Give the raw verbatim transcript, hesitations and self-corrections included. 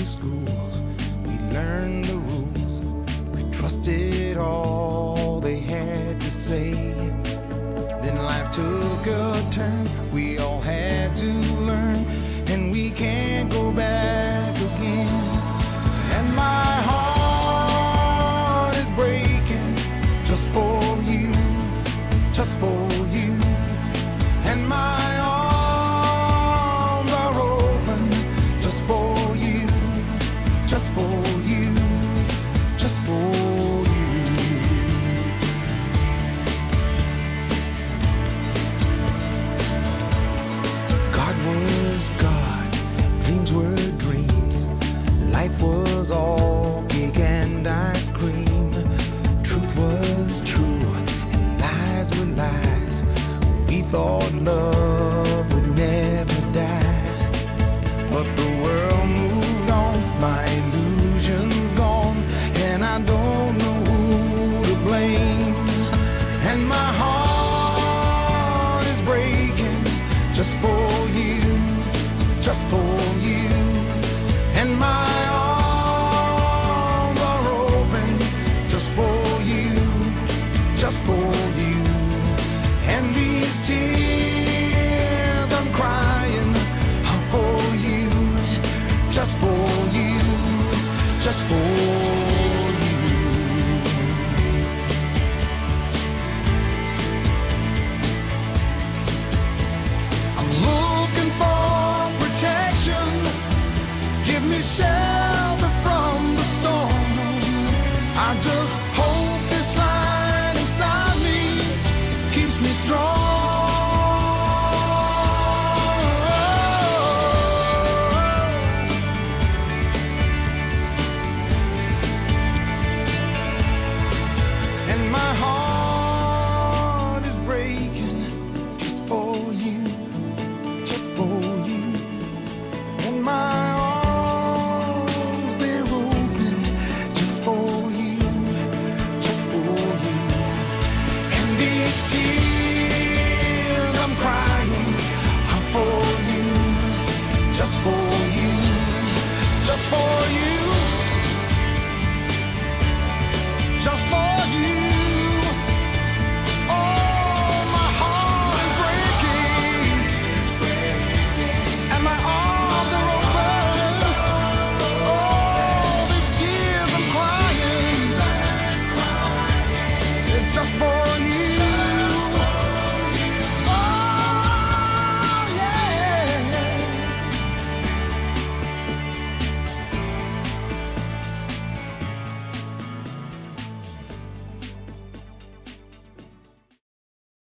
school, we learned the rules. We trusted all they had to say. Then life took a turn, we all had to learn, and we can't go back again. And my heart is breaking just for you, just for you. And my arms are open just for you, just for you, just for you. God was God, dreams were dreams. Life was all cake and ice cream. Truth was true and lies were lies. We thought love would never die, but the world moved on, my illusions gone, and I don't know who to blame. And my heart is breaking just for you, just for you. And my arms are open just for you, just for you. And these tears I'm crying are for you, just for you, just for you.